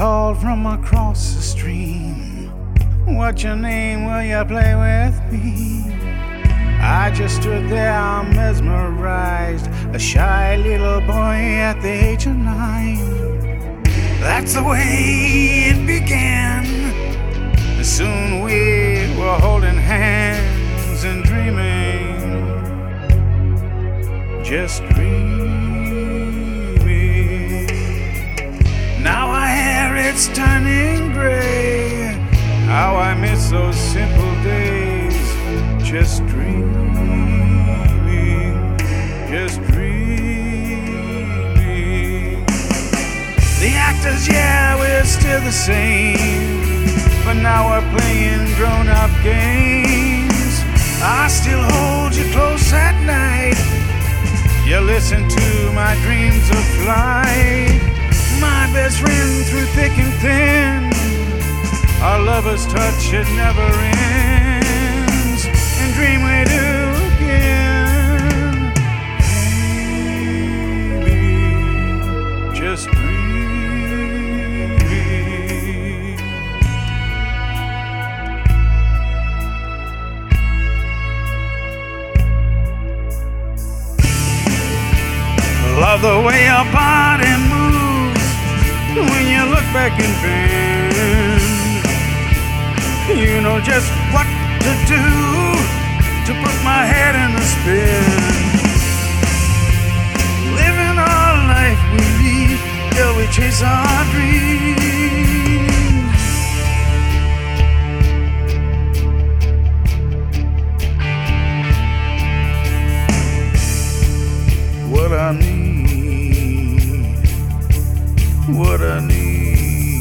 called from across the stream. What's your name? Will you play with me? I just stood there mesmerized, a shy little boy at the age of 9. That's the way it began. Soon we were holding hands and dreaming, just dreaming. Now our hair, it's turning gray. How I miss those simple days, just dreaming, just dreaming. The actors, yeah, we're still the same, but now we're playing grown-up games. I still hold you close at night. You listen to my dreams of flight. My best friend through thick and thin. Our lover's touch, it never ends. And dream we do again. Baby, just dream. Love the way your body moves when you look back and bend. You know just what to do to put my head in a spin. Living our life we lead till we chase our dreams. What I need, what I need,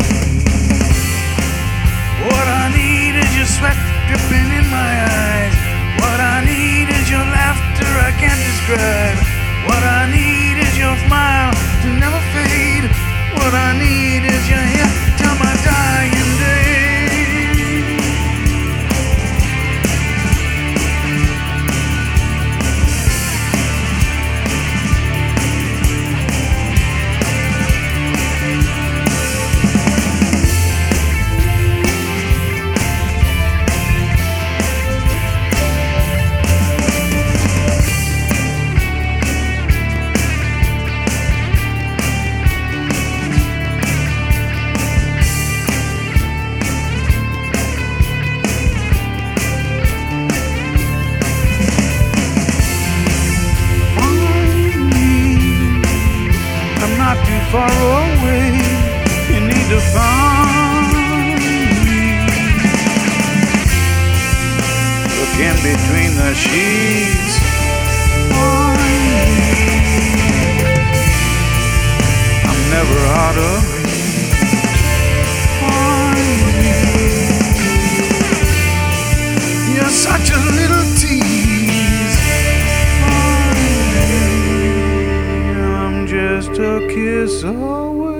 what I need is your sweat dripping in my eyes. What I need is your laughter I can't describe. What I need is your smile to never fade. What I need is your here till my dying day. Far away, you need to find me. Look in between the sheets, find me. I'm never out of reach, find me. You're such a little tease, find me. I'm just a kiss away.